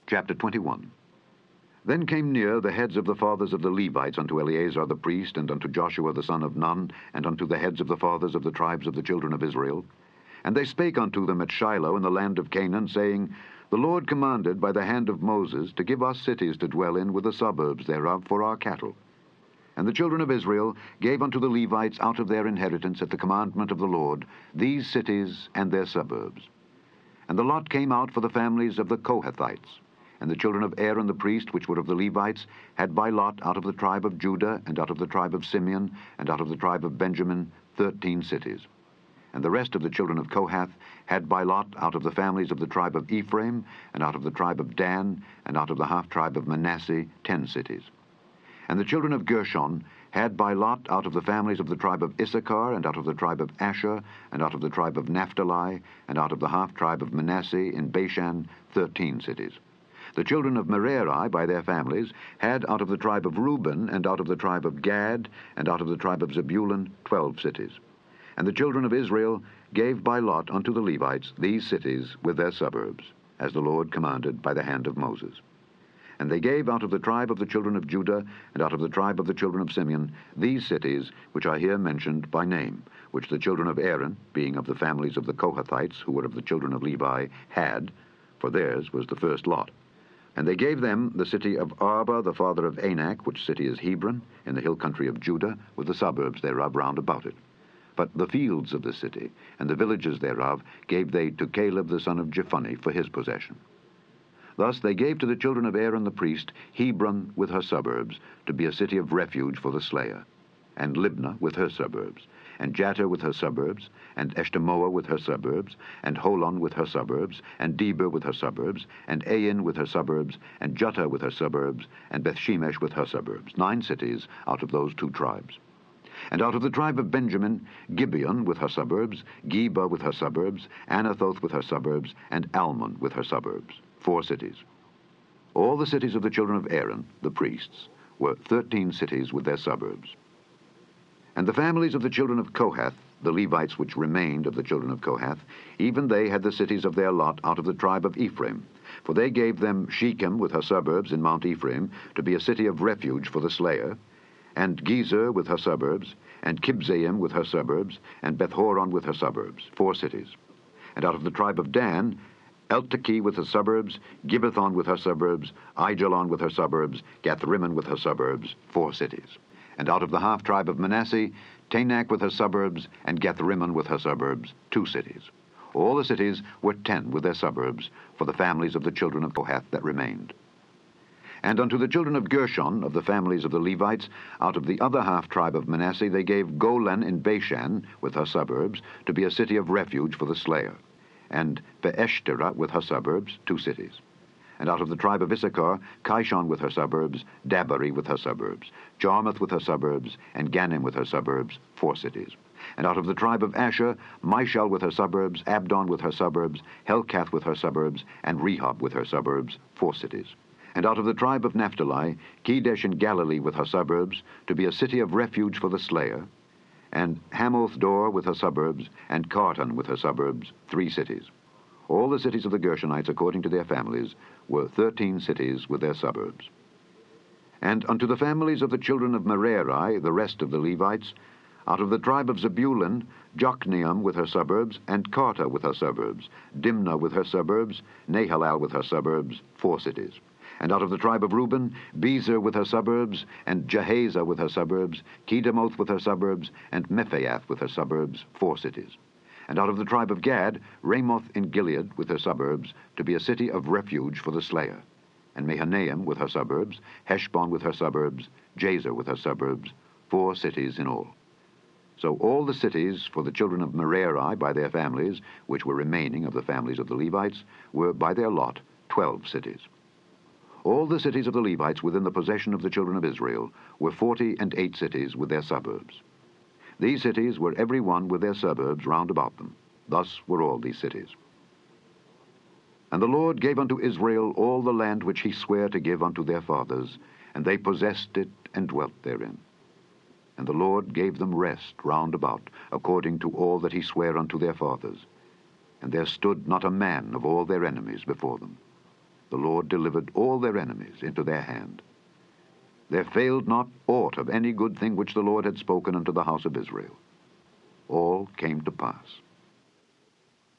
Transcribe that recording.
Chapter 21. Then came near the heads of the fathers of the Levites unto Eleazar the priest, and unto Joshua the son of Nun, and unto the heads of the fathers of the tribes of the children of Israel. And they spake unto them at Shiloh in the land of Canaan, saying, The Lord commanded by the hand of Moses to give us cities to dwell in with the suburbs thereof for our cattle. And the children of Israel gave unto the Levites out of their inheritance at the commandment of the Lord these cities and their suburbs. And the lot came out for the families of the Kohathites. And the children of Aaron the priest, which were of the Levites, had by lot out of the tribe of Judah, and out of the tribe of Simeon, and out of the tribe of Benjamin, 13 cities. And the rest of the children of Kohath had by lot out of the families of the tribe of Ephraim, and out of the tribe of Dan, and out of the half-tribe of Manasseh, 10 cities. And the children of Gershon had by lot out of the families of the tribe of Issachar, and out of the tribe of Asher, and out of the tribe of Naphtali, and out of the half-tribe of Manasseh in Bashan, 13 cities. The children of Merari, by their families, had out of the tribe of Reuben, and out of the tribe of Gad, and out of the tribe of Zebulun, 12 cities. And the children of Israel gave by lot unto the Levites these cities with their suburbs, as the Lord commanded by the hand of Moses. And they gave out of the tribe of the children of Judah, and out of the tribe of the children of Simeon, these cities, which are here mentioned by name, which the children of Aaron, being of the families of the Kohathites, who were of the children of Levi, had, for theirs was the first lot. And they gave them the city of Arba, the father of Anak, which city is Hebron, in the hill country of Judah, with the suburbs thereof round about it. But the fields of the city, and the villages thereof, gave they to Caleb the son of Jephunneh for his possession. Thus they gave to the children of Aaron the priest Hebron with her suburbs, to be a city of refuge for the slayer, and Libnah with her suburbs, and Jatir with her suburbs, and Eshtemoa with her suburbs, and Holon with her suburbs, and Debir with her suburbs, and Ain with her suburbs, and Juttah with her suburbs, and Bethshemesh with her suburbs, 9 cities out of those 2 tribes. And out of the tribe of Benjamin, Gibeon with her suburbs, Geba with her suburbs, Anathoth with her suburbs, and Almon with her suburbs, 4 cities. All the cities of the children of Aaron, the priests, were 13 cities with their suburbs. And the families of the children of Kohath, the Levites which remained of the children of Kohath, even they had the cities of their lot out of the tribe of Ephraim. For they gave them Shechem with her suburbs in Mount Ephraim, to be a city of refuge for the slayer, and Gezer with her suburbs, and Kibzaim with her suburbs, and Bethhoron with her suburbs, 4 cities. And out of the tribe of Dan, Eltekeh with her suburbs, Gibbethon with her suburbs, Aijalon with her suburbs, Gathrimmon with her suburbs, 4 cities. And out of the half-tribe of Manasseh, Taanach with her suburbs, and Gathrimmon with her suburbs, 2 cities. All the cities were 10 with their suburbs, for the families of the children of Kohath that remained. And unto the children of Gershon, of the families of the Levites, out of the other half-tribe of Manasseh, they gave Golan in Bashan, with her suburbs, to be a city of refuge for the slayer, and Beeshtera with her suburbs, 2 cities. And out of the tribe of Issachar, Kishon with her suburbs, Dabari with her suburbs, Jarmuth with her suburbs, and Ganim with her suburbs, 4 cities. And out of the tribe of Asher, Mishal with her suburbs, Abdon with her suburbs, Helkath with her suburbs, and Rehob with her suburbs, 4 cities. And out of the tribe of Naphtali, Kedesh in Galilee with her suburbs, to be a city of refuge for the slayer, and Hamoth Dor with her suburbs, and Kartan with her suburbs, 3 cities. All the cities of the Gershonites, according to their families, were 13 cities with their suburbs. And unto the families of the children of Merari, the rest of the Levites, out of the tribe of Zebulun, Jokneam with her suburbs, and Karta with her suburbs, Dimnah with her suburbs, Nahalal with her suburbs, 4 cities. And out of the tribe of Reuben, Bezer with her suburbs, and Jahaziah with her suburbs, Kedemoth with her suburbs, and Mephaath with her suburbs, 4 cities. And out of the tribe of Gad, Ramoth in Gilead with her suburbs, to be a city of refuge for the slayer, and Mahanaim with her suburbs, Heshbon with her suburbs, Jazer with her suburbs, 4 cities in all. So all the cities for the children of Merari by their families, which were remaining of the families of the Levites, were by their lot 12 cities. All the cities of the Levites within the possession of the children of Israel were 48 cities with their suburbs. These cities were every one with their suburbs round about them. Thus were all these cities. And the Lord gave unto Israel all the land which he sware to give unto their fathers, and they possessed it and dwelt therein. And the Lord gave them rest round about, according to all that he sware unto their fathers. And there stood not a man of all their enemies before them. the Lord delivered all their enemies into their hand. There failed not aught of any good thing which the Lord had spoken unto the house of Israel. All came to pass.